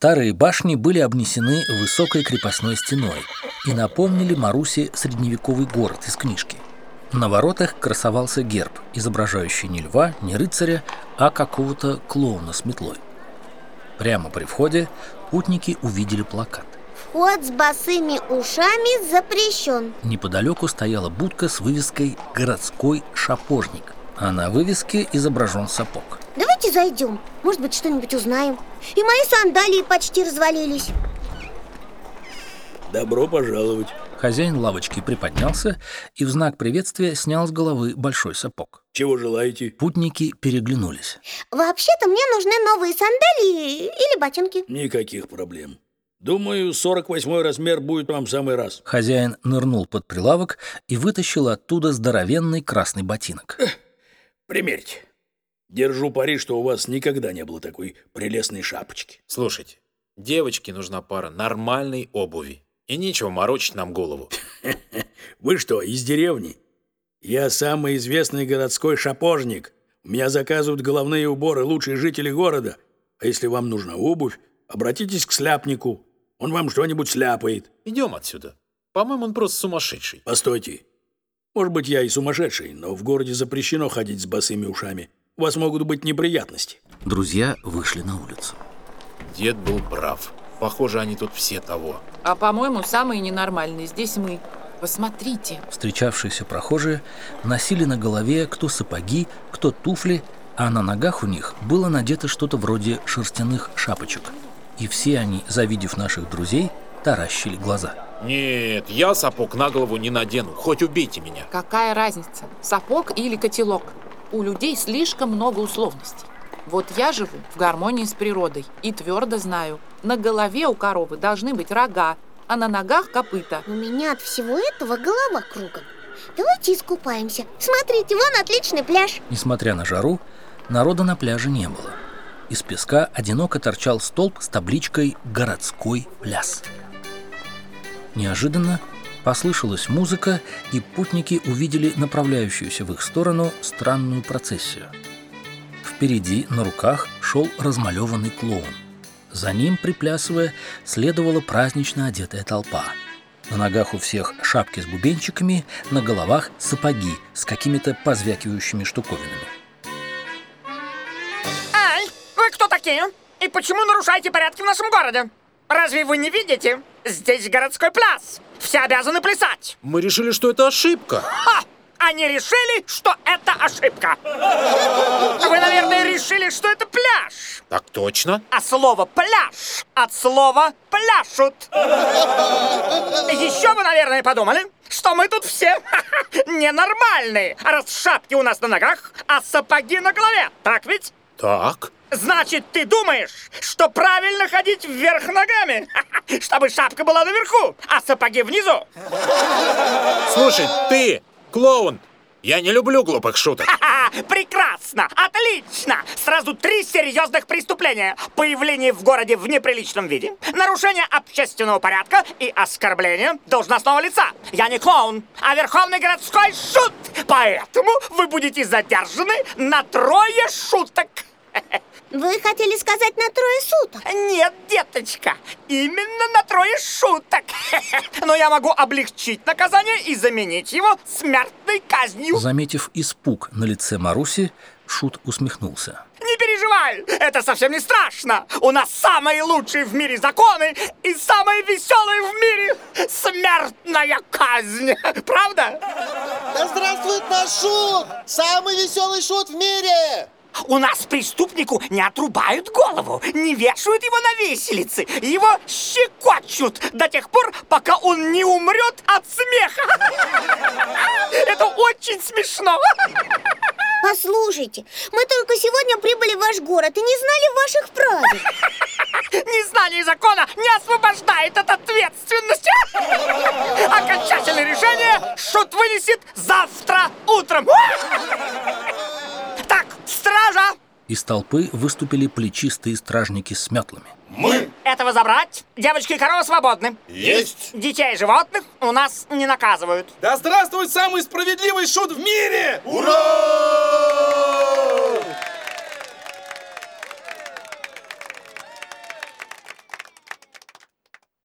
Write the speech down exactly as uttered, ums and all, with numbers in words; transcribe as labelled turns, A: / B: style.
A: Старые башни были обнесены высокой крепостной стеной и напомнили Марусе средневековый город из книжки. На воротах красовался герб, изображающий не льва, не рыцаря, а какого-то клоуна с метлой. Прямо при входе путники увидели плакат.
B: Вход с босыми ушами запрещен.
A: Неподалеку стояла будка с вывеской «Городской шапожник», а на вывеске изображен сапог.
B: Давайте зайдем, может быть, что-нибудь узнаем. И мои сандалии почти развалились.
C: Добро пожаловать.
A: Хозяин лавочки приподнялся и в знак приветствия снял с головы большой сапог.
C: Чего желаете?
A: Путники переглянулись.
B: Вообще-то мне нужны новые сандалии или ботинки.
C: Никаких проблем. Думаю, сорок восьмой размер будет вам в самый раз.
A: Хозяин нырнул под прилавок и вытащил оттуда здоровенный красный ботинок.
C: Примерьте. Держу пари, что у вас никогда не было такой прелестной шапочки.
D: Слушайте, девочке нужна пара нормальной обуви. И нечего морочить нам голову.
C: Вы что, из деревни? Я самый известный городской шапожник. У меня заказывают головные уборы лучшие жители города. А если вам нужна обувь, обратитесь к сляпнику. Он вам что-нибудь сляпает.
D: Идем отсюда. По-моему, он просто сумасшедший.
C: Постойте. Может быть, я и сумасшедший, но в городе запрещено ходить с босыми ушами. У вас могут быть неприятности.
A: Друзья вышли на улицу.
D: Дед был прав. Похоже, они тут все того.
E: А, по-моему, самые ненормальные здесь мы. Посмотрите.
A: Встречавшиеся прохожие носили на голове кто сапоги, кто туфли, а на ногах у них было надето что-то вроде шерстяных шапочек. И все они, завидев наших друзей, таращили глаза.
D: Нет, я сапог на голову не надену, хоть убейте меня.
E: Какая разница, сапог или котелок? У людей слишком много условностей. Вот я живу в гармонии с природой и твердо знаю, на голове у коровы должны быть рога, а на ногах копыта.
B: У меня от всего этого голова кругом. Давайте искупаемся. Смотрите, вон отличный пляж.
A: Несмотря на жару, народа на пляже не было. Из песка одиноко торчал столб с табличкой «Городской пляс». Неожиданно послышалась музыка, и путники увидели направляющуюся в их сторону странную процессию. Впереди на руках шел размалеванный клоун. За ним, приплясывая, следовала празднично одетая толпа. На ногах у всех шапки с бубенчиками, на головах сапоги с какими-то позвякивающими штуковинами.
F: Эй, вы кто такие? И почему нарушаете порядки в нашем городе? Разве вы не видите? Здесь городской пляс. Все обязаны плясать.
D: Мы решили, что это ошибка.
F: Ха! Они решили, что это ошибка. Вы, наверное, решили, что это пляж.
D: Так точно.
F: А слово «пляж» от слова «пляшут». Еще вы, наверное, подумали, что мы тут все ненормальные, раз шапки у нас на ногах, а сапоги на голове. Так ведь?
D: Так.
F: Значит, ты думаешь, что правильно ходить вверх ногами, чтобы шапка была наверху, а сапоги внизу?
D: Слушай, ты, клоун, я не люблю глупых шуток.
F: Ха-ха, прекрасно, отлично. Сразу три серьезных преступления: появление в городе в неприличном виде, нарушение общественного порядка и оскорбление должностного лица. Я не клоун, а верховный городской шут. Поэтому вы будете задержаны на трое шуток.
B: Вы хотели сказать на трое суток?
F: Нет, деточка, именно на трое шуток. Но я могу облегчить наказание и заменить его смертной казнью.
A: Заметив испуг на лице Маруси, Шут усмехнулся.
F: Не переживай, это совсем не страшно. У нас самые лучшие в мире законы и самые веселые в мире смертная казнь. Правда?
G: Да здравствует наш Шут! Самый веселый шут в мире!
F: У нас преступнику не отрубают голову, не вешают его на виселице, его щекочут до тех пор, пока он не умрет от смеха. Это очень смешно.
B: Послушайте, мы только сегодня прибыли в ваш город и не знали ваших правил.
F: Незнание закона не освобождает от ответственности. Окончательное решение Шут вынесет завтра утром. Так, стража!
A: Из толпы выступили плечистые стражники с метлами.
F: Мы! Этого забрать. Девочки и коровы свободны.
D: Есть!
F: Детей и животных у нас не наказывают.
H: Да здравствует самый справедливый шут в мире!
G: Ура!